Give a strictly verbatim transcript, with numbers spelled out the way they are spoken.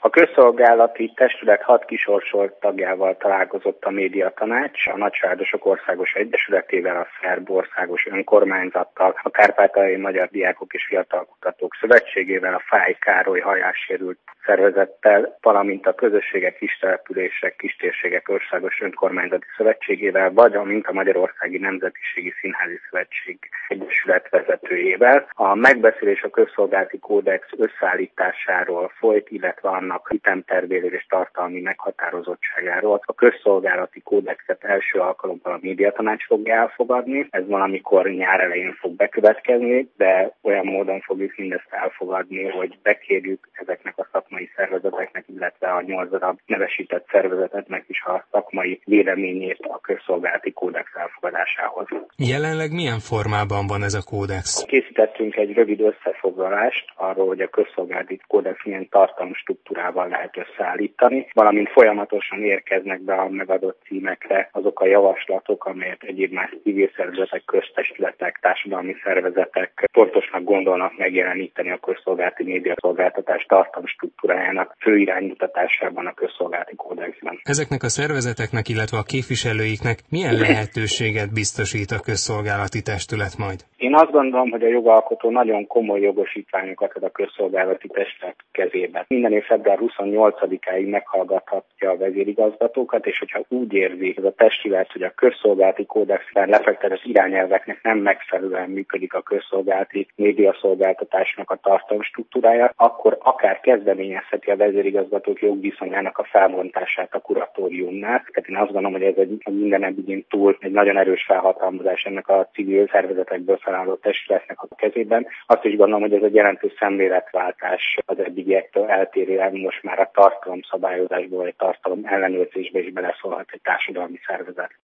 A közszolgálati testület hat kisorsolt tagjával találkozott a Médiatanács, a Nagyvárosok Országos Egyesületével, a Szerb Országos Önkormányzattal, a Kárpátaljai Magyar Diákok és Fiatalkutatók Szövetségével, a Fáy Károly Hallássérült Szervezettel, valamint a Közösségek, Kistelepülések, Kistérségek Országos Önkormányzati Szövetségével, vagy amint a Magyarországi Nemzetiségi Színházi Szövetség Egyesület vezetőjével. A megbeszélés a közszolgálati kódex összeállításáról folyt, illetve annak ütemtervéről és tartalmi meghatározottságáról. A közszolgálati kódexet első alkalommal a Médiatanács fogja elfogadni. Ez valamikor nyár elején fog bekövetkezni, de olyan módon fogjuk mindezt elfogadni, hogy bekérjük ezeknek a szakmai szervezeteknek, illetve a nyolc darab nevesített szervezeteknek is a szakmai véleményét a közszolgálati kódex elfogadásához. Jelenleg milyen formában van ez a kódex? Készítettünk egy rövid összefoglalást arról, hogy a közszolgálati kódex milyen tartalomstruktúrával lehet összeállítani, valamint folyamatosan érkeznek be a megadott címekre azok a javaslatok, amelyet egyéb más civil szervezetek, köztestületek, társadalmi szervezetek fontosnak gondolnak megjeleníteni a közszolgálati médiaszolgáltatás tartalomstruktúrájának főiránymutatásában a közszolgálati kódexben. Ezeknek a szervezeteknek, illetve a képviselőiknek milyen lehetőséget biztosít a közszolgálati testület majd? Én azt gondolom, hogy a jogalkotó nagyon komoly jogosítványokat ad a közszolgálati testület kezébe. Minden év február huszonnyolcadikáig meghallgathatja a vezérigazgatókat, és hogyha úgy érzi ez a testület, hogy a közszolgálati kódexben lefektetett irányelveknek nem megfelelően működik a közszolgálati médiaszolgáltatásnak a tartalomstruktúrája, akkor akár kezdeményezheti a vezérigazgatók jogviszonyának a felbontását a kuratóriumnál. Tehát én azt gondolom, hogy ez egy minden ebbigén túl egy nagyon erős felhatalmazás ennek a civil szervezetekből felálló testületnek a kezében. Azt is gondolom, hogy ez egy jelentős szemléletváltás az eddigiektől eltérően most már a tartalomszabályozásból vagy tartalom ellenőrzésbe is beleszólhat egy társadalmi szervezet.